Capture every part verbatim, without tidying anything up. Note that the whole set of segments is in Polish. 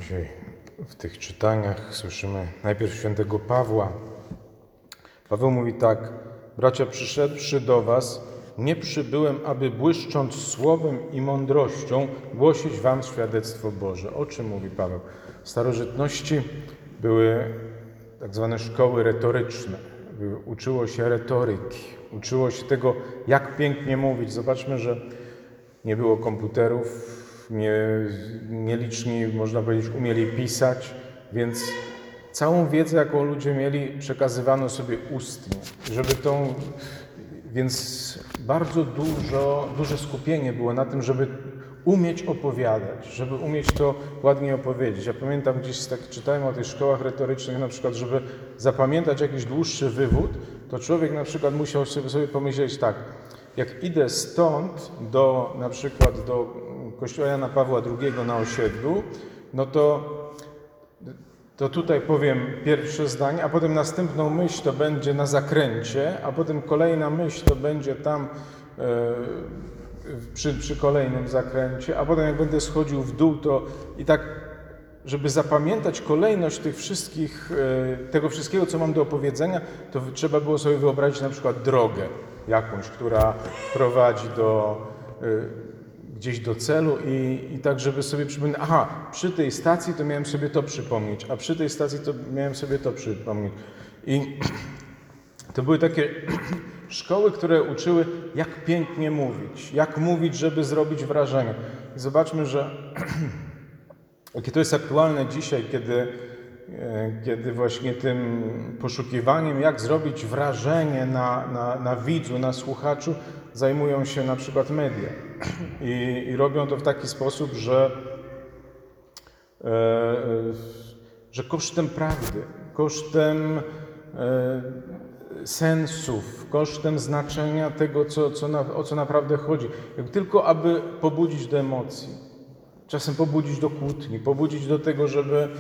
Dzisiaj w tych czytaniach słyszymy najpierw świętego Pawła. Paweł mówi tak: bracia, przyszedłszy do was, nie przybyłem, aby błyszcząc słowem i mądrością głosić wam świadectwo Boże. O czym mówi Paweł? W starożytności były tak zwane szkoły retoryczne. Uczyło się retoryki, uczyło się tego, jak pięknie mówić. Zobaczmy, że nie było komputerów, nie, nieliczni, można powiedzieć, umieli pisać, więc całą wiedzę, jaką ludzie mieli, przekazywano sobie ustnie. Żeby tą, więc bardzo dużo, duże skupienie było na tym, żeby umieć opowiadać, żeby umieć to ładnie opowiedzieć. Ja pamiętam, gdzieś tak czytałem o tych szkołach retorycznych, na przykład, żeby zapamiętać jakiś dłuższy wywód, to człowiek na przykład musiał sobie, sobie pomyśleć tak: jak idę stąd do, na przykład do kościoła Jana Pawła drugiego na osiedlu, no to, to tutaj powiem pierwsze zdanie, a potem następną myśl to będzie na zakręcie, a potem kolejna myśl to będzie tam e, przy, przy kolejnym zakręcie, a potem jak będę schodził w dół, to i tak, żeby zapamiętać kolejność tych wszystkich, e, tego wszystkiego, co mam do opowiedzenia, to trzeba było sobie wyobrazić na przykład drogę jakąś, która prowadzi do, y, gdzieś do celu i, i tak, żeby sobie przypomnieć, aha, przy tej stacji to miałem sobie to przypomnieć, a przy tej stacji to miałem sobie to przypomnieć. I to były takie szkoły, które uczyły, jak pięknie mówić, jak mówić, żeby zrobić wrażenie. I zobaczmy, że jakie to jest aktualne dzisiaj, kiedy kiedy właśnie tym poszukiwaniem, jak zrobić wrażenie na, na, na widzu, na słuchaczu, zajmują się na przykład media. I, i robią to w taki sposób, że, e, że kosztem prawdy, kosztem e, sensów, kosztem znaczenia tego, co, co na, o co naprawdę chodzi. Jak tylko aby pobudzić do emocji. Czasem pobudzić do kłótni, pobudzić do tego, żeby,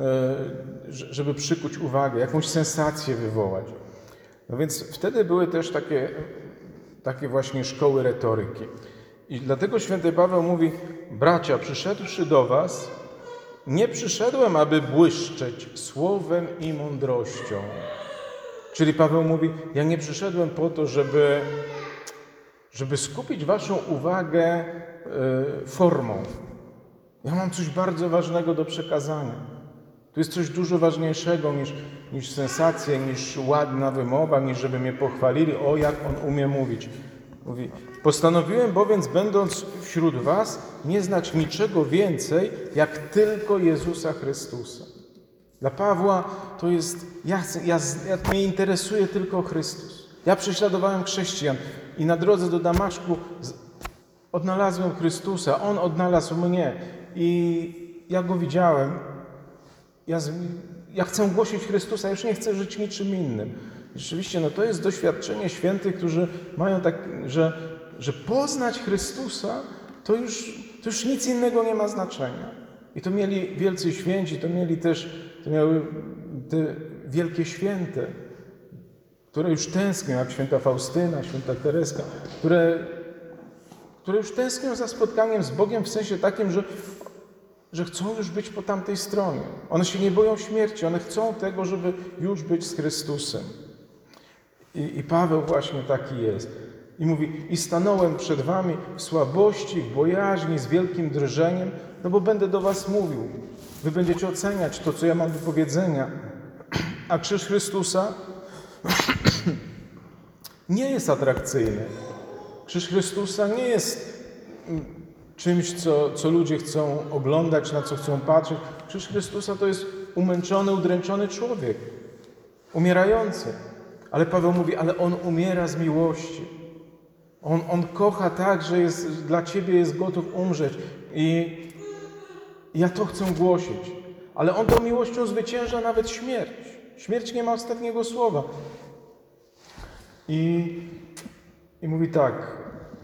żeby przykuć uwagę, jakąś sensację wywołać. No więc wtedy były też takie, takie właśnie szkoły retoryki. I dlatego święty Paweł mówi: bracia, przyszedłszy do was, nie przyszedłem, aby błyszczeć słowem i mądrością. Czyli Paweł mówi: ja nie przyszedłem po to, żeby, żeby skupić waszą uwagę formą. Ja mam coś bardzo ważnego do przekazania. To jest coś dużo ważniejszego niż, niż sensacje, niż ładna wymowa, niż żeby mnie pochwalili, o jak on umie mówić. Mówi: postanowiłem bowiem, będąc wśród was, nie znać niczego więcej, jak tylko Jezusa Chrystusa. Dla Pawła to jest, ja, ja, ja mnie interesuje tylko Chrystus. Ja prześladowałem chrześcijan i na drodze do Damaszku odnalazłem Chrystusa, On odnalazł mnie i ja Go widziałem. Ja, ja chcę głosić Chrystusa, ja już nie chcę żyć niczym innym. Rzeczywiście, no to jest doświadczenie świętych, którzy mają tak, że, że poznać Chrystusa, to już, to już nic innego nie ma znaczenia. I to mieli wielcy święci, to mieli też, to miały te wielkie święte, które już tęsknią, jak święta Faustyna, święta Tereska, które które już tęsknią za spotkaniem z Bogiem w sensie takim, że, że chcą już być po tamtej stronie. One się nie boją śmierci, one chcą tego, żeby już być z Chrystusem. I, i Paweł właśnie taki jest. I mówi: i stanąłem przed wami w słabości, w bojaźni, z wielkim drżeniem, no bo będę do was mówił. Wy będziecie oceniać to, co ja mam do powiedzenia. A krzyż Chrystusa nie jest atrakcyjny. Krzyż Chrystusa nie jest czymś, co, co ludzie chcą oglądać, na co chcą patrzeć. Krzyż Chrystusa to jest umęczony, udręczony człowiek, umierający. Ale Paweł mówi: ale On umiera z miłości. On, on kocha tak, że jest, dla Ciebie jest gotów umrzeć. I ja to chcę głosić. Ale On tą miłością zwycięża nawet śmierć. Śmierć nie ma ostatniego słowa. I I mówi tak: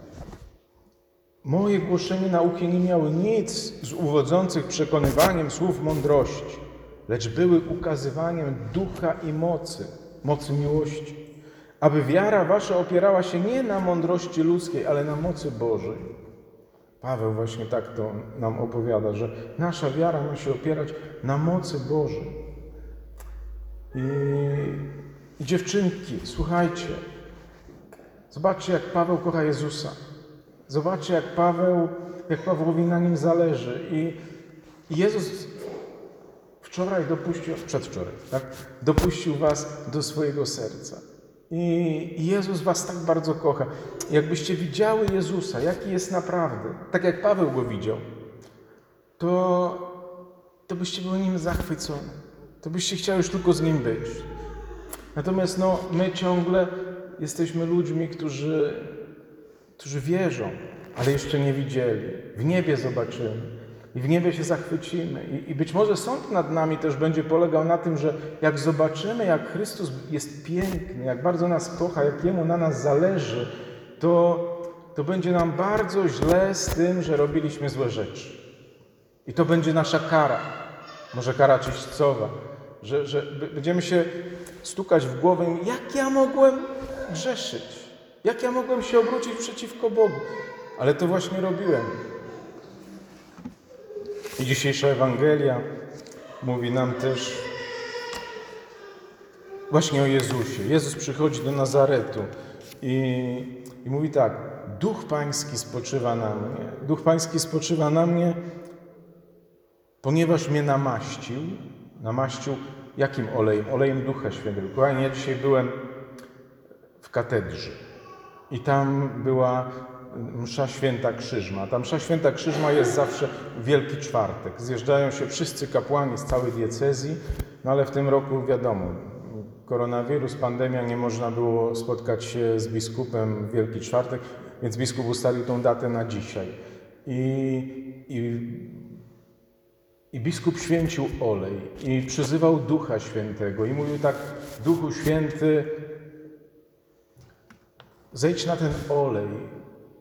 moje głoszenie nauki nie miały nic z uwodzących przekonywaniem słów mądrości, lecz były ukazywaniem ducha i mocy, mocy miłości, aby wiara wasza opierała się nie na mądrości ludzkiej, ale na mocy Bożej. Paweł właśnie tak to nam opowiada, że nasza wiara ma się opierać na mocy Bożej. I, i dziewczynki, słuchajcie, zobaczcie, jak Paweł kocha Jezusa. Zobaczcie, jak Paweł, jak Pawłowi na nim zależy. I, i Jezus wczoraj dopuścił, przedwczoraj, tak? Dopuścił was do swojego serca. I Jezus was tak bardzo kocha. Jakbyście widziały Jezusa, jaki jest naprawdę, tak jak Paweł go widział, to, to byście były nim zachwycone. To byście chciały już tylko z nim być. Natomiast no, my ciągle jesteśmy ludźmi, którzy, którzy wierzą, ale jeszcze nie widzieli. W niebie zobaczymy. I w niebie się zachwycimy. I, I być może sąd nad nami też będzie polegał na tym, że jak zobaczymy, jak Chrystus jest piękny, jak bardzo nas kocha, jak Jemu na nas zależy, to, to będzie nam bardzo źle z tym, że robiliśmy złe rzeczy. I to będzie nasza kara. Może kara czyśćcowa. Że, że będziemy się stukać w głowę, jak ja mogłem grzeszyć? Jak ja mogłem się obrócić przeciwko Bogu? Ale to właśnie robiłem. I dzisiejsza Ewangelia mówi nam też właśnie o Jezusie. Jezus przychodzi do Nazaretu i, i mówi tak: Duch Pański spoczywa na mnie. Duch Pański spoczywa na mnie, ponieważ mnie namaścił. Namaścił jakim olejem? Olejem Ducha Świętego. Kochani, ja dzisiaj byłem w katedrze i tam była msza święta Krzyżma. Ta msza święta Krzyżma jest zawsze w Wielki Czwartek. Zjeżdżają się wszyscy kapłani z całej diecezji, no ale w tym roku wiadomo, koronawirus, pandemia, nie można było spotkać się z biskupem w Wielki Czwartek, więc biskup ustalił tą datę na dzisiaj. I, i, i biskup święcił olej i przyzywał Ducha Świętego i mówił tak: Duchu Święty, zejdź na ten olej.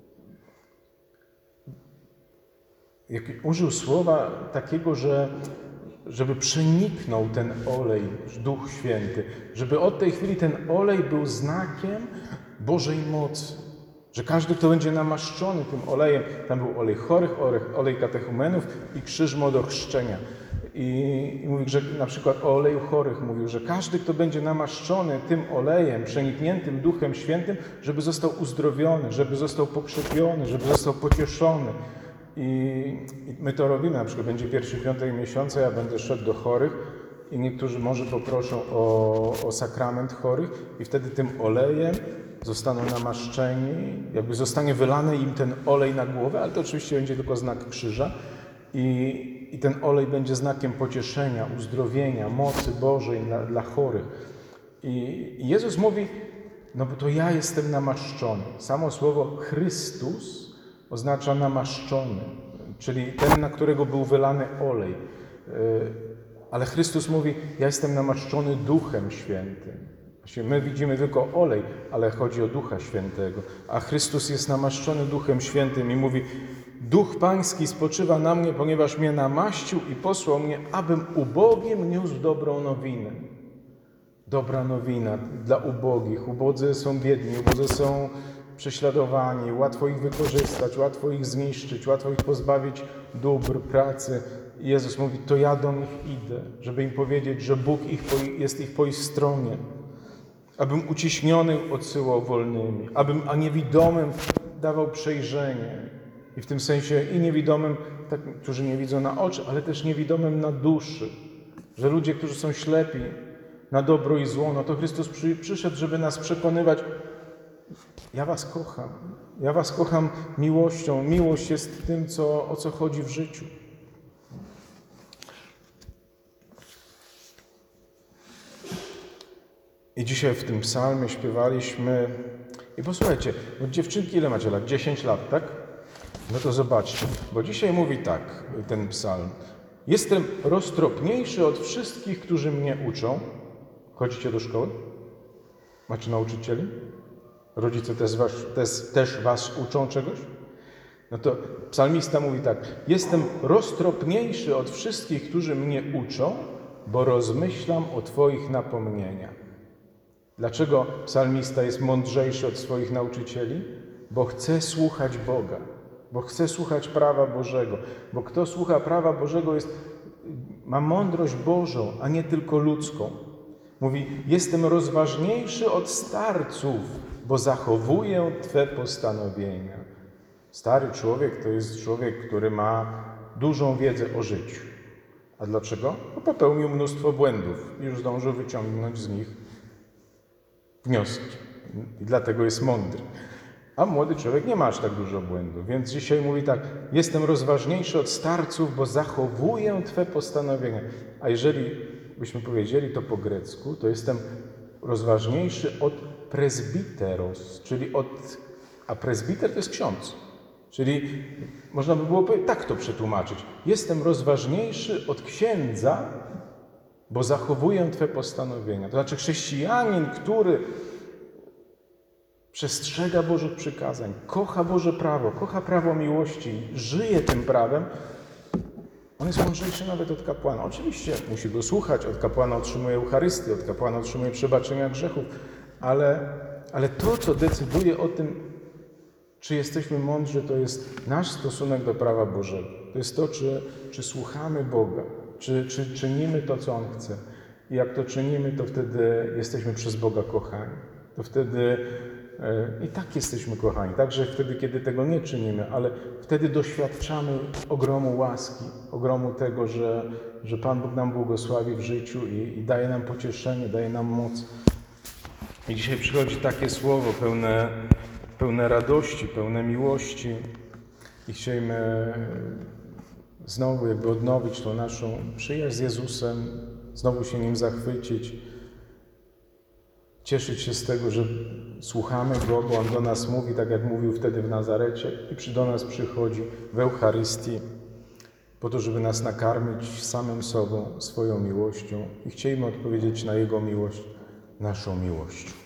Jak użył słowa takiego, że żeby przeniknął ten olej, Duch Święty, żeby od tej chwili ten olej był znakiem Bożej mocy, że każdy, kto będzie namaszczony tym olejem, tam był olej chorych, olej katechumenów i krzyżmo do chrzczenia. I, i mówił, że na przykład o oleju chorych mówił, że każdy, kto będzie namaszczony tym olejem, przenikniętym Duchem Świętym, żeby został uzdrowiony, żeby został pokrzepiony, żeby został pocieszony. I my to robimy, na przykład będzie pierwszy piątek miesiąca, ja będę szedł do chorych i niektórzy może poproszą o, o sakrament chorych i wtedy tym olejem zostaną namaszczeni, jakby zostanie wylany im ten olej na głowę, ale to oczywiście będzie tylko znak krzyża i, i ten olej będzie znakiem pocieszenia, uzdrowienia, mocy Bożej dla, dla chorych. I, I Jezus mówi, no bo to ja jestem namaszczony. Samo słowo Chrystus oznacza namaszczony, czyli ten, na którego był wylany olej. Ale Chrystus mówi, ja jestem namaszczony Duchem Świętym. Właśnie my widzimy tylko olej, ale chodzi o Ducha Świętego. A Chrystus jest namaszczony Duchem Świętym i mówi, Duch Pański spoczywa na mnie, ponieważ mnie namaścił i posłał mnie, abym ubogim niósł dobrą nowinę. Dobra nowina dla ubogich. Ubodzy są biedni, ubodzy są prześladowani, łatwo ich wykorzystać, łatwo ich zniszczyć, łatwo ich pozbawić dóbr, pracy. I Jezus mówi, to ja do nich idę, żeby im powiedzieć, że Bóg ich po, jest ich po ich stronie. Abym uciśnionych odsyłał wolnymi, abym a niewidomym dawał przejrzenie. I w tym sensie i niewidomym, tak, którzy nie widzą na oczy, ale też niewidomym na duszy. Że ludzie, którzy są ślepi na dobro i zło, no to Chrystus przy, przyszedł, żeby nas przekonywać, ja was kocham. Ja was kocham miłością. Miłość jest tym, co, o co chodzi w życiu. I dzisiaj w tym psalmie śpiewaliśmy. I posłuchajcie, no dziewczynki, ile macie lat? dziesięć lat, tak? No to zobaczcie, bo dzisiaj mówi tak ten psalm. Jestem roztropniejszy od wszystkich, którzy mnie uczą. Chodzicie do szkoły? Macie nauczycieli? Rodzice też was, też, też was uczą czegoś? No to psalmista mówi tak. Jestem roztropniejszy od wszystkich, którzy mnie uczą, bo rozmyślam o Twoich napomnieniach. Dlaczego psalmista jest mądrzejszy od swoich nauczycieli? Bo chce słuchać Boga. bo chce słuchać prawa Bożego. Bo kto słucha prawa Bożego, jest, ma mądrość Bożą, a nie tylko ludzką. Mówi, jestem rozważniejszy od starców, bo zachowuję Twe postanowienia. Stary człowiek to jest człowiek, który ma dużą wiedzę o życiu. A dlaczego? Bo popełnił mnóstwo błędów i już zdążył wyciągnąć z nich wnioski. I dlatego jest mądry. A młody człowiek nie ma aż tak dużo błędów. Więc dzisiaj mówi tak, jestem rozważniejszy od starców, bo zachowuję Twe postanowienia. A jeżeli byśmy powiedzieli to po grecku, to jestem rozważniejszy od presbiteros, czyli od... A presbiter to jest ksiądz. Czyli można by było tak to przetłumaczyć. Jestem rozważniejszy od księdza, bo zachowuję Twe postanowienia. To znaczy chrześcijanin, który przestrzega Bożych przykazań, kocha Boże prawo, kocha prawo miłości, żyje tym prawem, on jest mądrzejszy nawet od kapłana. Oczywiście musi go słuchać, od kapłana otrzymuje Eucharystię, od kapłana otrzymuje przebaczenia grzechów, ale, ale to, co decyduje o tym, czy jesteśmy mądrzy, to jest nasz stosunek do prawa Bożego. To jest to, czy, czy słuchamy Boga, czy, czy czynimy to, co On chce. I jak to czynimy, to wtedy jesteśmy przez Boga kochani. To wtedy e, i tak jesteśmy kochani. Także wtedy, kiedy tego nie czynimy, ale wtedy doświadczamy ogromu łaski, ogromu tego, że, że Pan Bóg nam błogosławi w życiu i, i daje nam pocieszenie, daje nam moc. I dzisiaj przychodzi takie słowo pełne, pełne radości, pełne miłości i chcielibyśmy znowu jakby odnowić tą naszą przyjaźń z Jezusem, znowu się Nim zachwycić, cieszyć się z tego, że słuchamy Go, bo On do nas mówi, tak jak mówił wtedy w Nazarecie i przy do nas przychodzi w Eucharystii po to, żeby nas nakarmić samym sobą, swoją miłością i chcielibyśmy odpowiedzieć na Jego miłość, naszą miłością.